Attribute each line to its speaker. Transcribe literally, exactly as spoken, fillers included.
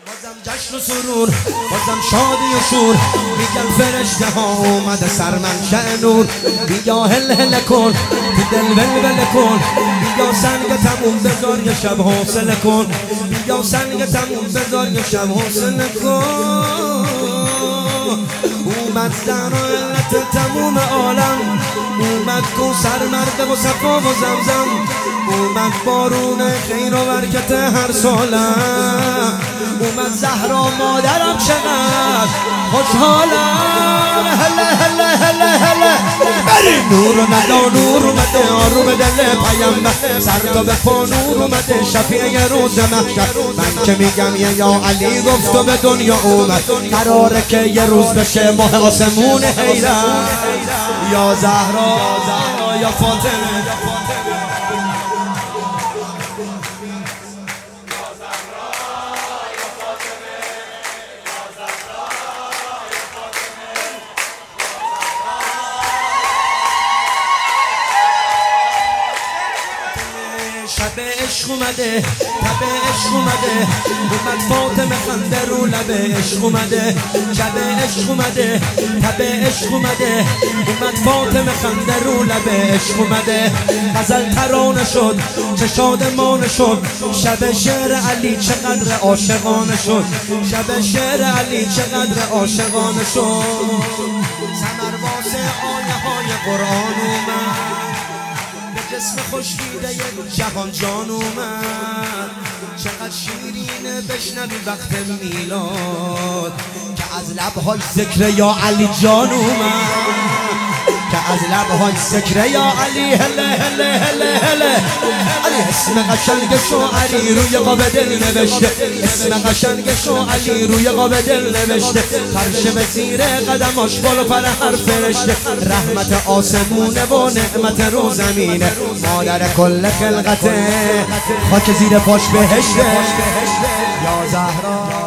Speaker 1: بازم جشن و سرور، بازم شادی و شور، میگن فرشته ها اومده سر منشأ نور. بیا هل هل کن تو دل ولول کن، بیا سنگ تموم بذار یه شب حوصله کن، بیا سنگ تموم بذار یه شب حوصله کن. اومد زن و علت تموم عالم، اومد کوثر مرد و صفا و زمزم، اومد بارون خیر و برکت هر سالم، اومد زهرا مادرم چقدر خوشحالم. هله هله هله هله بریم. نور اومده نور اومده آروم دل پیامبر، سر تا به پا نور اومده شفیع روز محشر. من که میگم یه یا علی گفت و به دنیا اومد، قراره که یه روز بشه ماه آسمون حیرت. یا زهرا یا فاطمه، شب عشق اومده تب عشق اومده، اومد فاطمه خنده رو لب عشق اومده. شب عشق اومده تب عشق اومده، اومد فاطمه خنده رو لب عشق اومده. غزل ترانه شد چه شادمانه شد، شب شعر علی چقدر عاشقانه شد، شب شعر علی چقدر عاشقانه شد. ثمرواس آیه های قرآن اومد، جسم خوشگیده یک جهان جان اومد. چقدر شیرینه بشنوی وقت میلاد، که از لبهای ذکر یا علی جان اومد، که از لبهای ذکر یا علی. هله هله هله هله علی اسم قشنگ شعری روی قاب دل نوشته، اسم قشنگ شعری روی قاب دل نوشته. فرش به زیر قدماش بالا پر هر فرشته، رحمت آسمونه و نعمت رو زمینه، مادر کل خلقته خاک زیر پاش بهشته. یا زهرا